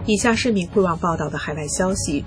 以下是明慧网报道的海外消息，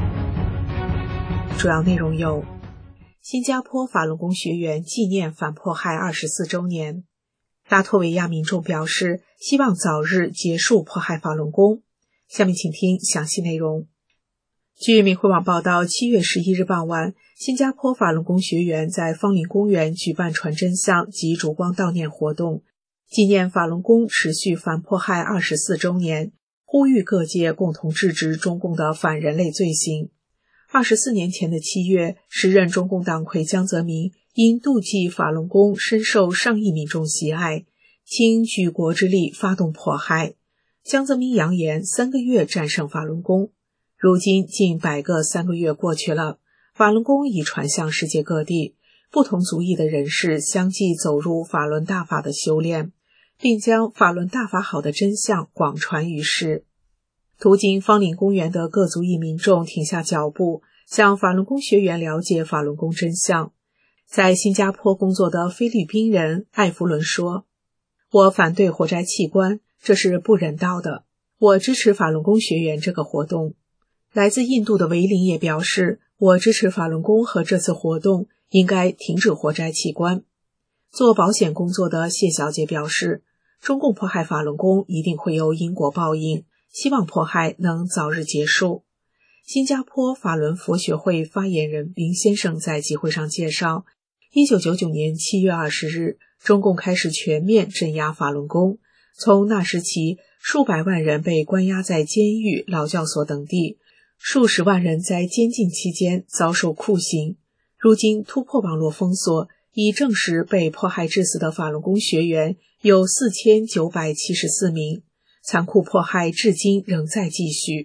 主要内容有：新加坡法轮功学员纪念反迫害24周年，拉脱维亚民众表示希望早日结束迫害法轮功。下面请听详细内容。据明慧网报道，7月11日傍晚，新加坡法轮功学员在芳林公园举办传真相及烛光悼念活动，纪念法轮功持续反迫害24周年，呼吁各界共同制止中共的反人类罪行。24年前的7月，时任中共党魁江泽民因妒忌法轮功深受上亿民众喜爱，倾举国之力发动迫害。江泽民扬言3个月战胜法轮功。如今近100个3个月过去了，法轮功已传向世界各地，不同族裔的人士相继走入法轮大法的修炼，并将法轮大法好的真相广传于世。途经芳林公园的各族裔民众停下脚步，向法轮功学员了解法轮功真相。在新加坡工作的菲律宾人艾弗伦说：“我反对活摘器官，这是不人道的。我支持法轮功学员这个活动。”来自印度的维林也表示：“我支持法轮功和这次活动应该停止活摘器官。”做保险工作的谢小姐表示：“中共迫害法轮功一定会有因果报应，希望迫害能早日结束。”新加坡法轮佛学会发言人林先生在集会上介绍，1999年7月20日，中共开始全面镇压法轮功，从那时起，数百万人被关押在监狱、劳教所等地，数十万人在监禁期间遭受酷刑。如今突破网络封锁，已证实被迫害致死的法轮功学员有4974名，残酷迫害至今仍在继续。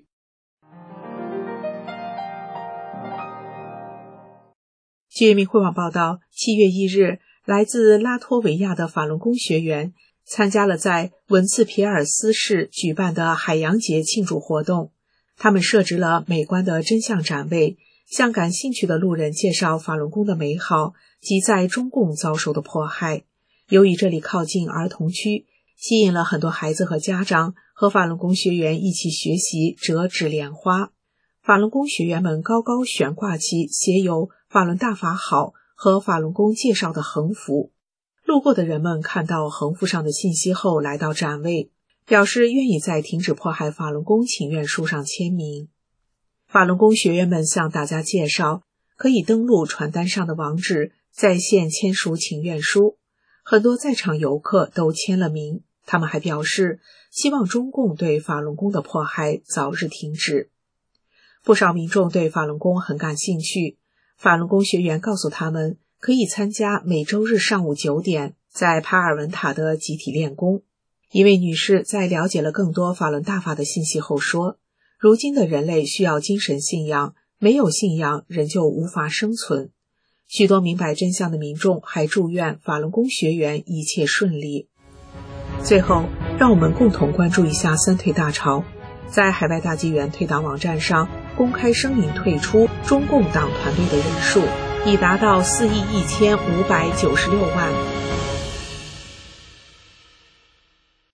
据明慧网报道，7月1日，来自拉脱维亚的法轮功学员参加了在文茨皮尔斯市举办的海洋节庆祝活动。他们设置了美观的真相展位，向感兴趣的路人介绍法轮功的美好及在中共遭受的迫害。由于这里靠近儿童区，吸引了很多孩子和家长和法轮功学员一起学习折纸莲花。法轮功学员们高高悬挂起写有法轮大法好和法轮功介绍的横幅。路过的人们看到横幅上的信息后来到展位，表示愿意在停止迫害法轮功请愿书上签名。法轮功学员们向大家介绍，可以登录传单上的网址在线签署请愿书。很多在场游客都签了名，他们还表示希望中共对法轮功的迫害早日停止。不少民众对法轮功很感兴趣，法轮功学员告诉他们可以参加每周日上午9点在帕尔文塔的集体练功。一位女士在了解了更多法轮大法的信息后说，如今的人类需要精神信仰，没有信仰人就无法生存。许多明白真相的民众还祝愿法轮功学员一切顺利。最后，让我们共同关注一下三退大潮。在海外大纪元退党网站上公开声明退出中共党团队的人数已达到4亿1596万。